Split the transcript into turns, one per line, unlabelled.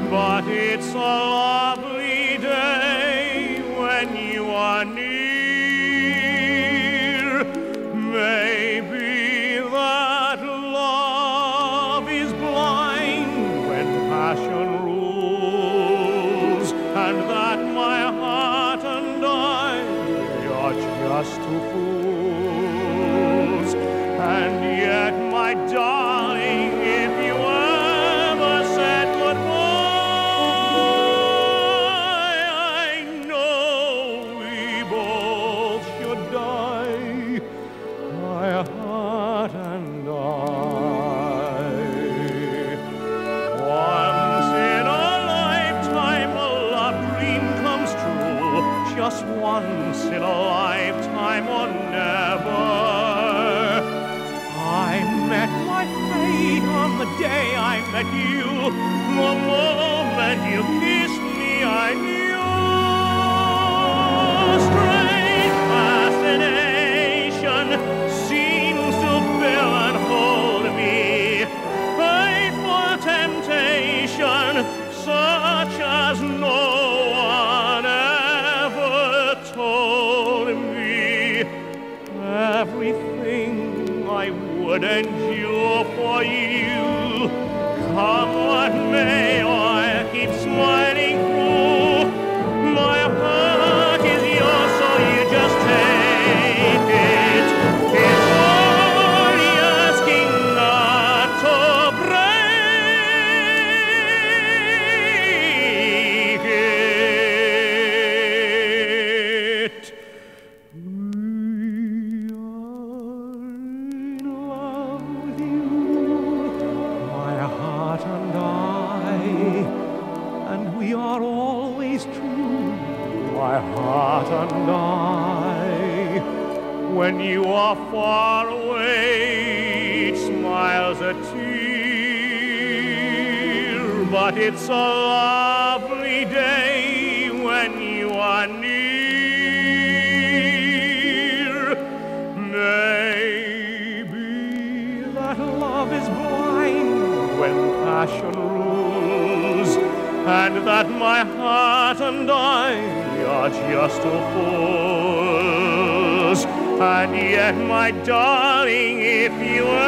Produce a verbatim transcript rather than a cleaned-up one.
but it's a lovely day when you are near. Maybe that love is blind when passion rules, and that my heart and I are just two fools. And yet, my darling, if you ever said goodbye, I know we both should die, my heart and I. Once in a lifetime, a love dream comes true, just once in a lifetime or never. I met my fate on the day I met you. The moment you kissed me, I knew. Strange fascination seems to fill and hold me. Faithful temptation, such as no one ever told me. Everything I would endure for you. Come what may, I keep smiling through. My heart is yours, so you just take it. It's only asking not to break it. And I, and we are always true, my heart and I. When you are far away, each smile's a tear, but it's a lovely day when you are near. Maybe that love is blind when passion rules, and that my heart and I are just two fools. And yet, my darling, if you